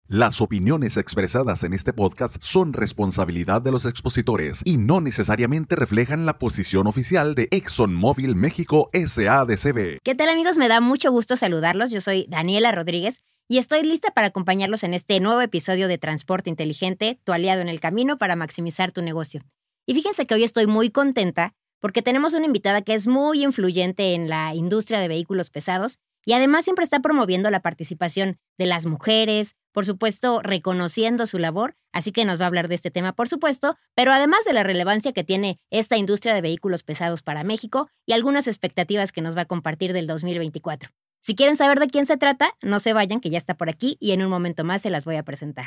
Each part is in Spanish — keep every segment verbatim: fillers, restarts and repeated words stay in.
Las opiniones expresadas en este podcast son responsabilidad de los expositores y no necesariamente reflejan la posición oficial de ExxonMobil México S A de C V. ¿Qué tal, amigos? Me da mucho gusto saludarlos. Yo soy Daniela Rodríguez y estoy lista para acompañarlos en este nuevo episodio de Transporte Inteligente, tu aliado en el camino para maximizar tu negocio. Y fíjense que hoy estoy muy contenta porque tenemos una invitada que es muy influyente en la industria de vehículos pesados y además siempre está promoviendo la participación de las mujeres, por supuesto, reconociendo su labor, así que nos va a hablar de este tema, por supuesto, pero además de la relevancia que tiene esta industria de vehículos pesados para México y algunas expectativas que nos va a compartir del dos mil veinticuatro. Si quieren saber de quién se trata, no se vayan, que ya está por aquí y en un momento más se las voy a presentar.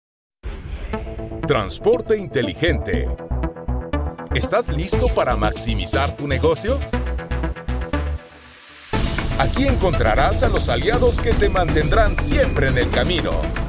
Transporte inteligente. ¿Estás listo para maximizar tu negocio? Aquí encontrarás a los aliados que te mantendrán siempre en el camino.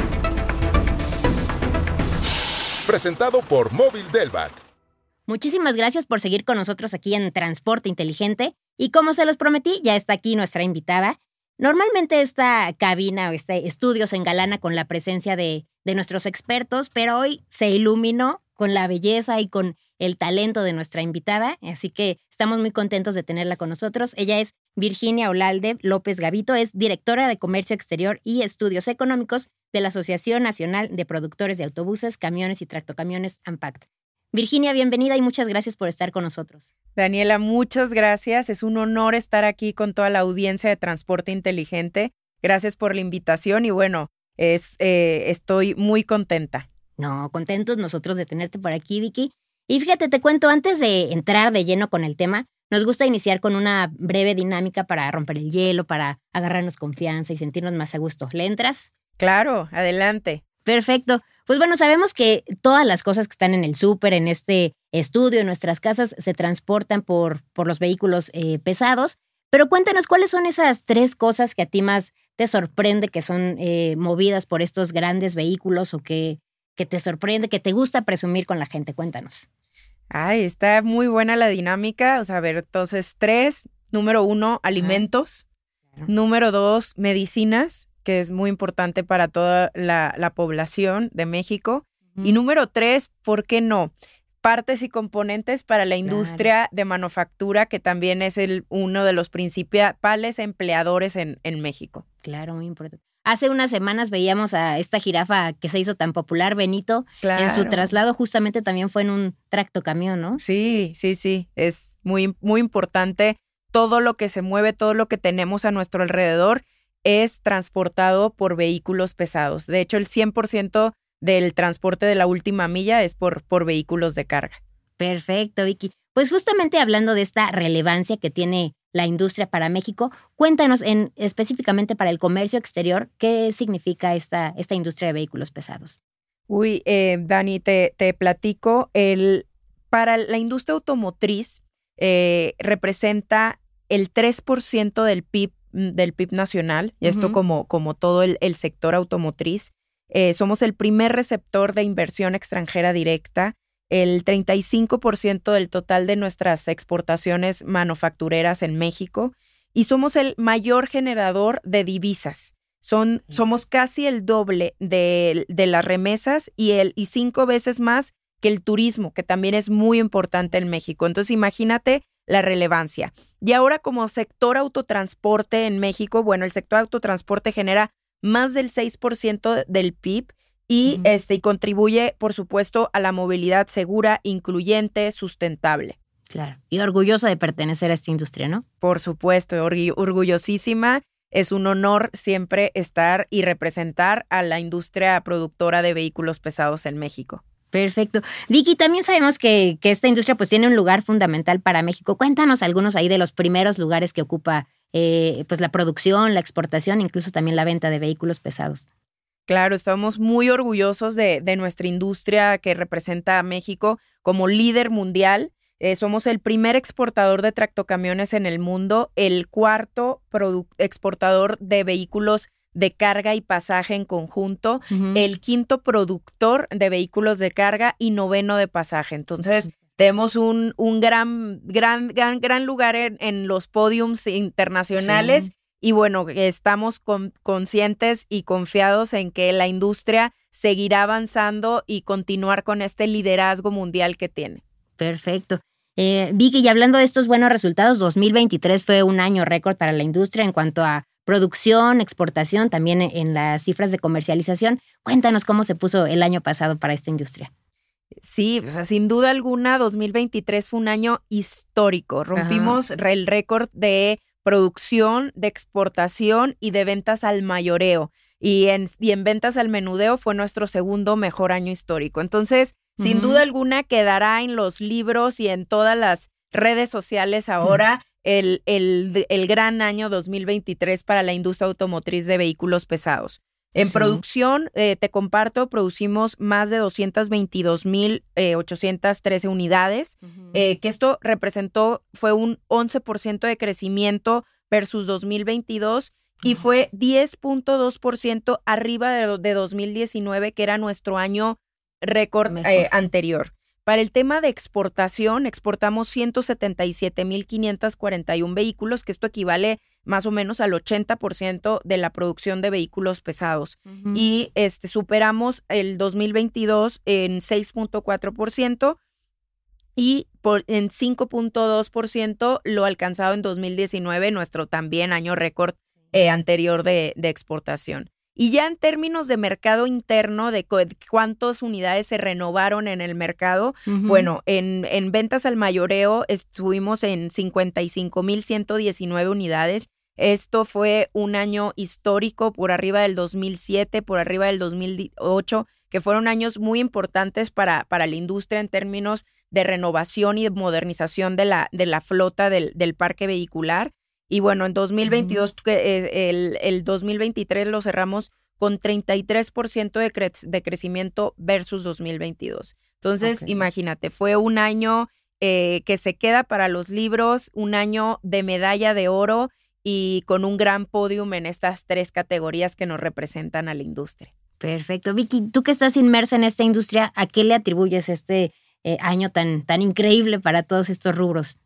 Presentado por Móvil Delvac. Muchísimas gracias por seguir con nosotros aquí en Transporte Inteligente. Y como se los prometí, ya está aquí nuestra invitada. Normalmente esta cabina o este estudio se engalana con la presencia de, de nuestros expertos, pero hoy se iluminó con la belleza y con el talento de nuestra invitada, así que estamos muy contentos de tenerla con nosotros. Ella es Virginia Olalde López Gavito, es directora de Comercio Exterior y Estudios Económicos de la Asociación Nacional de Productores de Autobuses, Camiones y Tractocamiones, ANPACT. Virginia, bienvenida y muchas gracias por estar con nosotros. Daniela, muchas gracias. Es un honor estar aquí con toda la audiencia de Transporte Inteligente. Gracias por la invitación y bueno, es, eh, estoy muy contenta. No, contentos nosotros de tenerte por aquí, Vicky. Y fíjate, te cuento, antes de entrar de lleno con el tema, nos gusta iniciar con una breve dinámica para romper el hielo, para agarrarnos confianza y sentirnos más a gusto. ¿Le entras? Claro, adelante. Perfecto. Pues bueno, sabemos que todas las cosas que están en el súper, en este estudio, en nuestras casas, se transportan por, por los vehículos eh, pesados. Pero cuéntanos, ¿cuáles son esas tres cosas que a ti más te sorprende que son eh, movidas por estos grandes vehículos o que, que te sorprende, que te gusta presumir con la gente? Cuéntanos. Ay, está muy buena la dinámica. O sea, a ver, entonces, tres. Número uno, alimentos. Claro. Número dos, medicinas, que es muy importante para toda la, la población de México. Uh-huh. Y número tres, ¿por qué no? Partes y componentes para la industria claro. de manufactura, que también es el, uno de los principales empleadores en, en México. Claro, muy importante. Hace unas semanas veíamos a esta jirafa que se hizo tan popular, Benito, claro. en su traslado justamente también fue en un tractocamión, ¿no? Sí, sí, sí, es muy, muy importante. Todo lo que se mueve, todo lo que tenemos a nuestro alrededor es transportado por vehículos pesados. De hecho, el cien por ciento del transporte de la última milla es por, por vehículos de carga. Perfecto, Vicky. Pues justamente hablando de esta relevancia que tiene la industria para México, cuéntanos en, específicamente para el comercio exterior, ¿qué significa esta, esta industria de vehículos pesados? Uy, eh, Dani, te, te platico. El, para la industria automotriz eh, representa el tres por ciento del P I B, del P I B nacional, y esto uh-huh. como, como todo el, el sector automotriz. Eh, somos el primer receptor de inversión extranjera directa. El treinta y cinco por ciento del total de nuestras exportaciones manufactureras en México y somos el mayor generador de divisas. Son, somos casi el doble de, de las remesas y, el, y cinco veces más que el turismo, que también es muy importante en México. Entonces, imagínate la relevancia. Y ahora, como sector autotransporte en México, bueno, el sector autotransporte genera más del seis por ciento del P I B. Y, uh-huh. este, y contribuye, por supuesto, a la movilidad segura, incluyente, sustentable. Claro. Y orgullosa de pertenecer a esta industria, ¿no? Por supuesto, orgu- orgullosísima. Es un honor siempre estar y representar a la industria productora de vehículos pesados en México. Perfecto. Vicky, también sabemos que, que esta industria pues tiene un lugar fundamental para México. Cuéntanos algunos ahí de los primeros lugares que ocupa eh, pues la producción, la exportación, incluso también la venta de vehículos pesados. Claro, estamos muy orgullosos de, de nuestra industria que representa a México como líder mundial. Eh, somos el primer exportador de tractocamiones en el mundo, el cuarto produ- exportador de vehículos de carga y pasaje en conjunto, uh-huh. el quinto productor de vehículos de carga y noveno de pasaje. Entonces, uh-huh. tenemos un, un gran, gran, gran, gran lugar en, en los podiums internacionales. Sí. Y bueno, estamos con, conscientes y confiados en que la industria seguirá avanzando y continuar con este liderazgo mundial que tiene. Perfecto. Eh, Vicky, y hablando de estos buenos resultados, dos mil veintitrés fue un año récord para la industria en cuanto a producción, exportación, también en las cifras de comercialización. Cuéntanos cómo se puso el año pasado para esta industria. Sí, o sea, sin duda alguna, dos mil veintitrés fue un año histórico. Rompimos Ajá. el récord de producción, de exportación y de ventas al mayoreo. Y en, y en ventas al menudeo fue nuestro segundo mejor año histórico. Entonces, uh-huh. sin duda alguna, quedará en los libros y en todas las redes sociales ahora uh-huh. el, el, el gran año dos mil veintitrés para la industria automotriz de vehículos pesados. En sí. producción, eh, te comparto, producimos más de doscientas veintidós mil ochocientas trece unidades, uh-huh. eh, que esto representó, fue un once por ciento de crecimiento versus dos mil veintidós uh-huh. y fue diez punto dos por ciento arriba de, de dos mil diecinueve, que era nuestro año récord eh, anterior. Para el tema de exportación, exportamos ciento setenta y siete mil quinientos cuarenta y uno vehículos, que esto equivale más o menos al ochenta por ciento de la producción de vehículos pesados. Uh-huh. Y este, superamos el dos mil veintidós en seis punto cuatro por ciento y por, en cinco punto dos por ciento lo alcanzado en dos mil diecinueve, nuestro también año récord eh, anterior de, de exportación. Y ya en términos de mercado interno, de cu- cuántas unidades se renovaron en el mercado, uh-huh. bueno, en, en ventas al mayoreo estuvimos en cincuenta y cinco mil ciento diecinueve unidades. Esto fue un año histórico, por arriba del dos mil siete, por arriba del dos mil ocho, que fueron años muy importantes para, para la industria en términos de renovación y de modernización de la, de la flota del, del parque vehicular. Y bueno, en dos mil veintidós, uh-huh. el, el dos mil veintitrés lo cerramos con treinta y tres por ciento de, cre- de crecimiento versus dos mil veintidós. Entonces, okay. imagínate, fue un año eh, que se queda para los libros, un año de medalla de oro y con un gran podium en estas tres categorías que nos representan a la industria. Perfecto. Vicky, tú que estás inmersa en esta industria, ¿a qué le atribuyes este eh, año tan, tan increíble para todos estos rubros?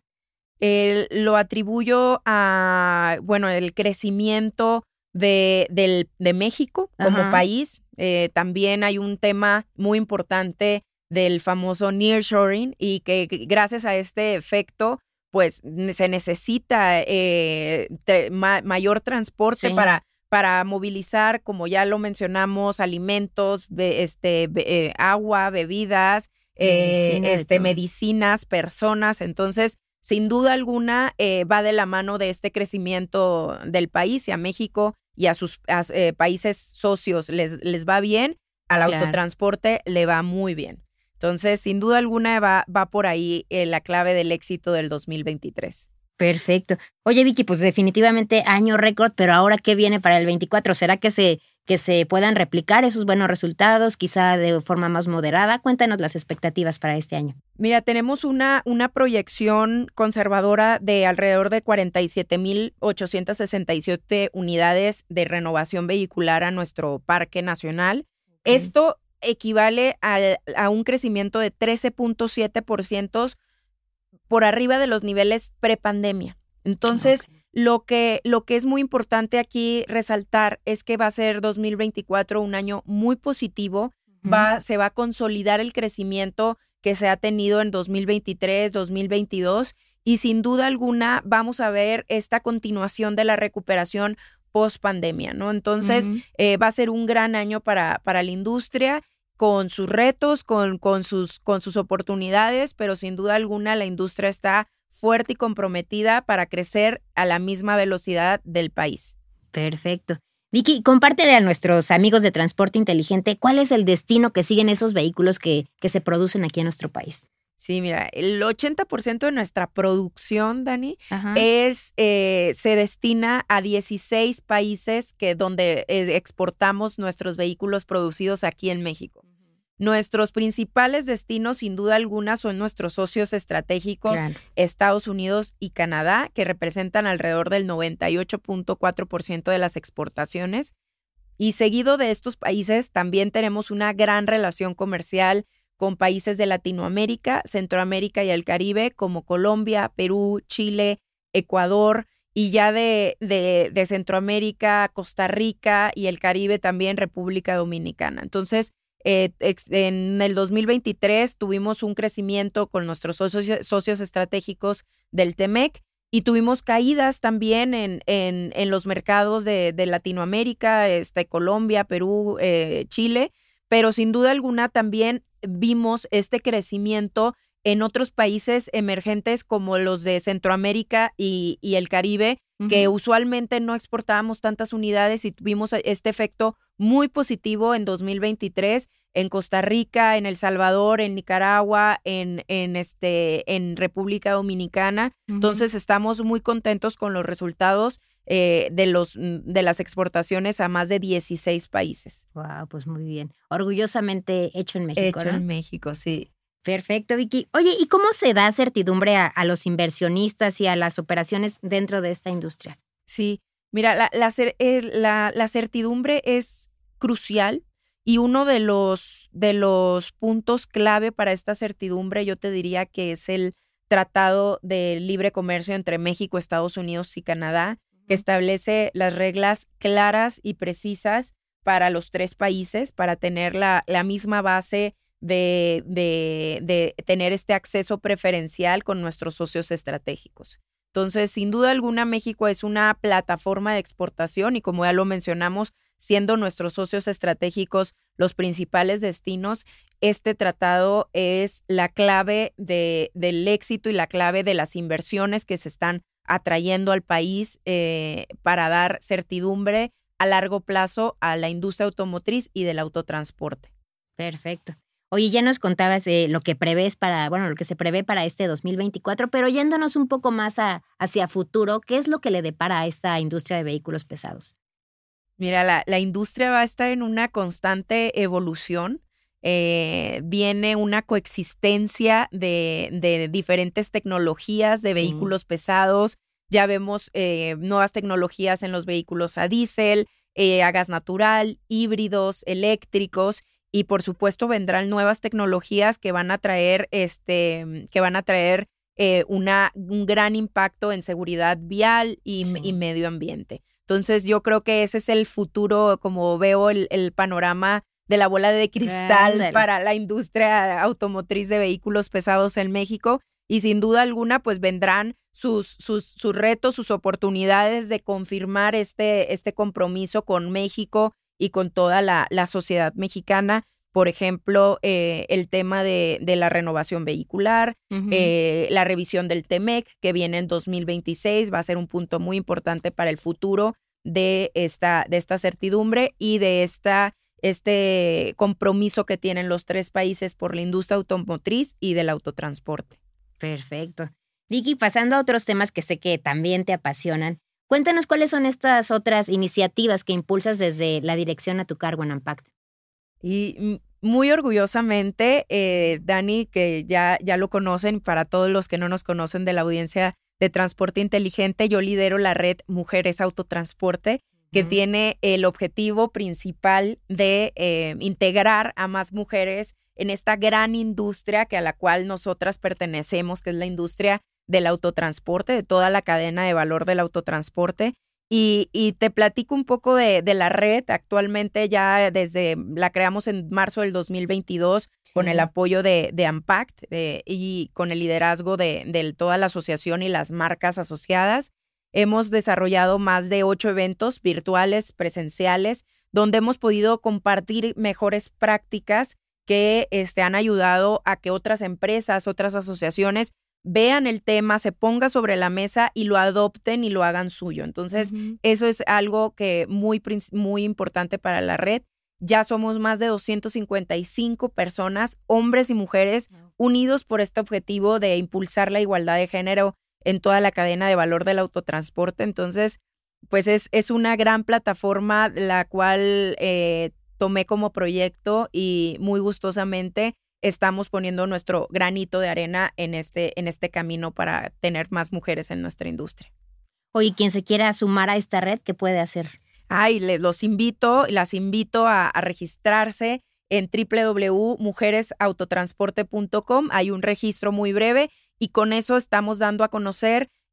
Eh, lo atribuyo a, bueno, el crecimiento de, del, de México como Ajá. país. Eh, también hay un tema muy importante del famoso nearshoring y que gracias a este efecto, pues se necesita eh, tre- ma- mayor transporte sí. para, para movilizar, como ya lo mencionamos, alimentos, be- este, be- eh, agua, bebidas, eh, Medicina este, medicinas, personas. Entonces, sin duda alguna, eh, va de la mano de este crecimiento del país y a México y a sus a, eh, países socios les, les va bien, al claro. autotransporte le va muy bien. Entonces, sin duda alguna, va, va por ahí eh, la clave del éxito del dos mil veintitrés. Perfecto. Oye, Vicky, pues definitivamente año récord, pero ahora, ¿qué viene para el veinticuatro? ¿Será que se, que se puedan replicar esos buenos resultados, quizá de forma más moderada? Cuéntanos las expectativas para este año. Mira, tenemos una, una proyección conservadora de alrededor de cuarenta y siete mil ochocientas sesenta y siete unidades de renovación vehicular a nuestro parque nacional. Okay. Esto equivale al, a un crecimiento de trece punto siete por ciento por arriba de los niveles prepandemia. Entonces, okay. lo que, lo que es muy importante aquí resaltar es que va a ser dos mil veinticuatro un año muy positivo. Uh-huh. Va, se va a consolidar el crecimiento que se ha tenido en dos mil veintitrés, dos mil veintidós y sin duda alguna vamos a ver esta continuación de la recuperación post pandemia, ¿no? Entonces, uh-huh. eh, va a ser un gran año para, para la industria, con sus retos, con, con, sus, con sus oportunidades, pero sin duda alguna la industria está fuerte y comprometida para crecer a la misma velocidad del país. Perfecto. Vicky, compártele a nuestros amigos de Transporte Inteligente cuál es el destino que siguen esos vehículos que, que se producen aquí en nuestro país. Sí, mira, el ochenta por ciento de nuestra producción, Dani, es eh, se destina a dieciséis países que donde eh, exportamos nuestros vehículos producidos aquí en México. Uh-huh. Nuestros principales destinos, sin duda alguna, son nuestros socios estratégicos, claro. Estados Unidos y Canadá, que representan alrededor del noventa y ocho punto cuatro por ciento de las exportaciones. Y seguido de estos países, también tenemos una gran relación comercial con países de Latinoamérica, Centroamérica y el Caribe, como Colombia, Perú, Chile, Ecuador y ya de, de, de Centroamérica, Costa Rica y el Caribe también República Dominicana. Entonces, eh, en el dos mil veintitrés tuvimos un crecimiento con nuestros socios, socios estratégicos del T M E C y tuvimos caídas también en, en, en los mercados de, de Latinoamérica, este, Colombia, Perú, eh, Chile, pero sin duda alguna también vimos este crecimiento en otros países emergentes como los de Centroamérica y, y el Caribe, uh-huh. que usualmente no exportábamos tantas unidades y tuvimos este efecto muy positivo en dos mil veintitrés en Costa Rica, en El Salvador, en Nicaragua, en, en, este, en República Dominicana. Uh-huh. Entonces estamos muy contentos con los resultados eh, de, los, de las exportaciones a más de dieciséis países. Wow, pues muy bien. Orgullosamente hecho en México, Hecho ¿no? en México, sí. Perfecto, Vicky. Oye, ¿y cómo se da certidumbre a, a los inversionistas y a las operaciones dentro de esta industria? Sí, mira, la, la, la, la certidumbre es crucial y uno de los, de los puntos clave para esta certidumbre yo te diría que es el Tratado de Libre Comercio entre México, Estados Unidos y Canadá, que establece las reglas claras y precisas para los tres países, para tener la, la misma base De, de, de tener este acceso preferencial con nuestros socios estratégicos. Entonces, sin duda alguna, México es una plataforma de exportación y como ya lo mencionamos, siendo nuestros socios estratégicos los principales destinos, este tratado es la clave de, del éxito y la clave de las inversiones que se están atrayendo al país eh, para dar certidumbre a largo plazo a la industria automotriz y del autotransporte. Perfecto. Oye, ya nos contabas eh, lo que prevés para, bueno, lo que se prevé para este dos mil veinticuatro, pero yéndonos un poco más a, hacia futuro, ¿qué es lo que le depara a esta industria de vehículos pesados? Mira, la, la industria va a estar en una constante evolución. Eh, viene una coexistencia de, de diferentes tecnologías de vehículos sí. pesados. Ya vemos eh, nuevas tecnologías en los vehículos a diésel, eh, a gas natural, híbridos, eléctricos. Y por supuesto vendrán nuevas tecnologías que van a traer, este, que van a traer eh, una, un gran impacto en seguridad vial y, sí. y medio ambiente. Entonces yo creo que ese es el futuro, como veo el, el panorama de la bola de cristal Ándale. Para la industria automotriz de vehículos pesados en México. Y sin duda alguna, pues vendrán sus, sus, sus retos, sus oportunidades de confirmar este, este compromiso con México y con toda la, la sociedad mexicana. Por ejemplo, eh, el tema de, de la renovación vehicular, uh-huh. eh, la revisión del T M E C, que viene en dos mil veintiséis, va a ser un punto muy importante para el futuro de esta, de esta certidumbre y de esta, este compromiso que tienen los tres países por la industria automotriz y del autotransporte. Perfecto. Vicky, pasando a otros temas que sé que también te apasionan, cuéntanos cuáles son estas otras iniciativas que impulsas desde la dirección a tu cargo en Ampact. Y muy orgullosamente, eh, Dani, que ya, ya lo conocen, para todos los que no nos conocen de la audiencia de Transporte Inteligente, yo lidero la red Mujeres Autotransporte, que uh-huh. tiene el objetivo principal de eh, integrar a más mujeres en esta gran industria que a la cual nosotras pertenecemos, que es la industria del autotransporte, de toda la cadena de valor del autotransporte. Y, y te platico un poco de, de la red. Actualmente ya desde la creamos en marzo del dos mil veintidós sí. con el apoyo de, de Ampact de, y con el liderazgo de, de toda la asociación y las marcas asociadas. Hemos desarrollado más de ocho eventos virtuales, presenciales, donde hemos podido compartir mejores prácticas que este, han ayudado a que otras empresas, otras asociaciones vean el tema, se ponga sobre la mesa y lo adopten y lo hagan suyo. Entonces, uh-huh. eso es algo que muy, muy importante para la red. Ya somos más de doscientas cincuenta y cinco personas, hombres y mujeres, uh-huh. unidos por este objetivo de impulsar la igualdad de género en toda la cadena de valor del autotransporte. Entonces, pues es, es una gran plataforma la cual eh, tomé como proyecto y muy gustosamente estamos poniendo nuestro granito de arena en este, en este camino para tener más mujeres en nuestra industria. Oye, quien se quiera sumar a esta red, ¿qué puede hacer? Ay, les los invito, las invito a, a registrarse en doble u doble u doble u punto mujeres autotransporte punto com. Hay un registro muy breve y con eso estamos dando a conocer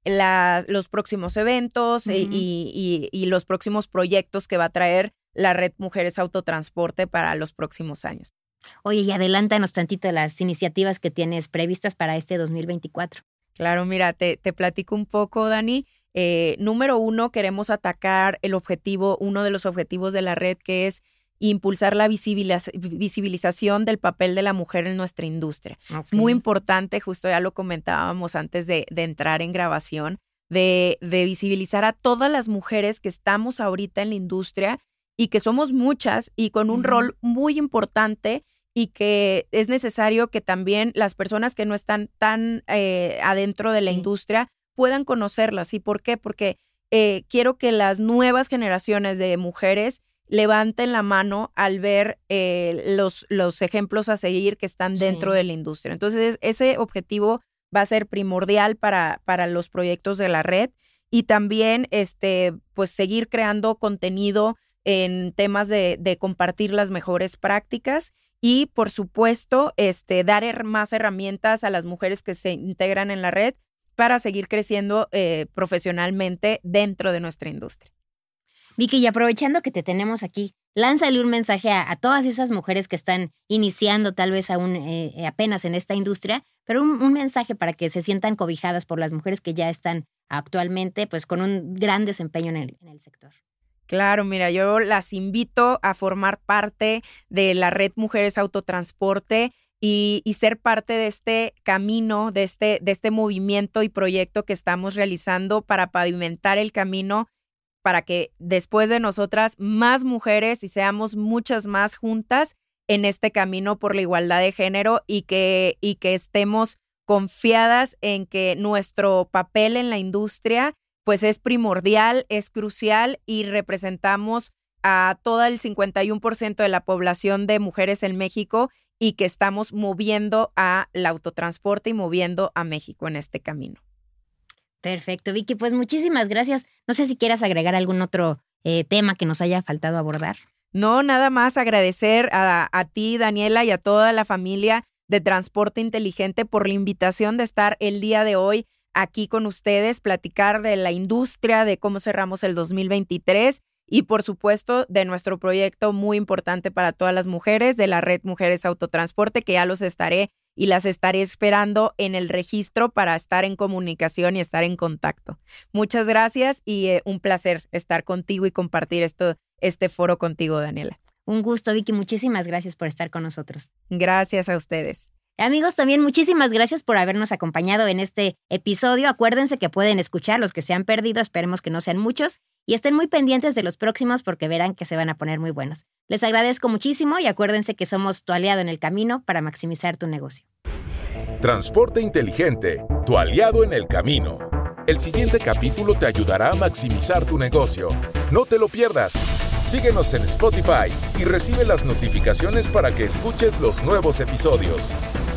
la, los próximos eventos uh-huh. y, y, y los próximos proyectos que va a traer la Red Mujeres Autotransporte para los próximos años. Oye, y adelántanos tantito las iniciativas que tienes previstas para este dos mil veinticuatro. Claro, mira, te, te platico un poco, Dani. Eh, número uno, queremos atacar el objetivo, uno de los objetivos de la red, que es impulsar la visibiliz- visibilización del papel de la mujer en nuestra industria. Okay. Es muy importante, justo ya lo comentábamos antes de, de entrar en grabación, de, de visibilizar a todas las mujeres que estamos ahorita en la industria y que somos muchas y con un uh-huh. rol muy importante, y que es necesario que también las personas que no están tan eh, adentro de la sí. industria puedan conocerlas. ¿Y por qué? Porque eh, quiero que las nuevas generaciones de mujeres levanten la mano al ver eh, los, los ejemplos a seguir que están dentro sí. de la industria. Entonces, ese objetivo va a ser primordial para, para los proyectos de la red, y también este, pues, seguir creando contenido en temas de, de compartir las mejores prácticas. Y, por supuesto, este, dar her- más herramientas a las mujeres que se integran en la red para seguir creciendo eh, profesionalmente dentro de nuestra industria. Vicky, y aprovechando que te tenemos aquí, lánzale un mensaje a, a todas esas mujeres que están iniciando tal vez aún eh, apenas en esta industria, pero un, un mensaje para que se sientan cobijadas por las mujeres que ya están actualmente pues con un gran desempeño en el, en el sector. Claro, mira, yo las invito a formar parte de la Red Mujeres Autotransporte y, y ser parte de este camino, de este, de este movimiento y proyecto que estamos realizando para pavimentar el camino para que después de nosotras más mujeres y seamos muchas más juntas en este camino por la igualdad de género, y que, y que estemos confiadas en que nuestro papel en la industria pues es primordial, es crucial, y representamos a todo el cincuenta y uno por ciento de la población de mujeres en México, y que estamos moviendo a el autotransporte y moviendo a México en este camino. Perfecto, Vicky, pues muchísimas gracias. No sé si quieras agregar algún otro eh, tema que nos haya faltado abordar. No, nada más agradecer a, a ti, Daniela, y a toda la familia de Transporte Inteligente por la invitación de estar el día de hoy aquí con ustedes, platicar de la industria, de cómo cerramos el dos mil veintitrés y, por supuesto, de nuestro proyecto muy importante para todas las mujeres de la Red Mujeres Autotransporte, que ya los estaré y las estaré esperando en el registro para estar en comunicación y estar en contacto. Muchas gracias y eh, un placer estar contigo y compartir esto, este foro contigo, Daniela. Un gusto, Vicky. Muchísimas gracias por estar con nosotros. Gracias a ustedes. Amigos, también muchísimas gracias por habernos acompañado en este episodio. Acuérdense que pueden escuchar los que se han perdido, esperemos que no sean muchos, y estén muy pendientes de los próximos porque verán que se van a poner muy buenos. Les agradezco muchísimo y acuérdense que somos tu aliado en el camino para maximizar tu negocio. Transporte Inteligente, tu aliado en el camino. El siguiente capítulo te ayudará a maximizar tu negocio. No te lo pierdas. Síguenos en Spotify y recibe las notificaciones para que escuches los nuevos episodios.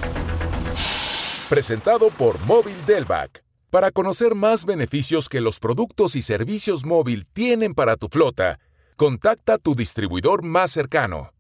Presentado por Móvil Delvac. Para conocer más beneficios que los productos y servicios móvil tienen para tu flota, contacta a tu distribuidor más cercano.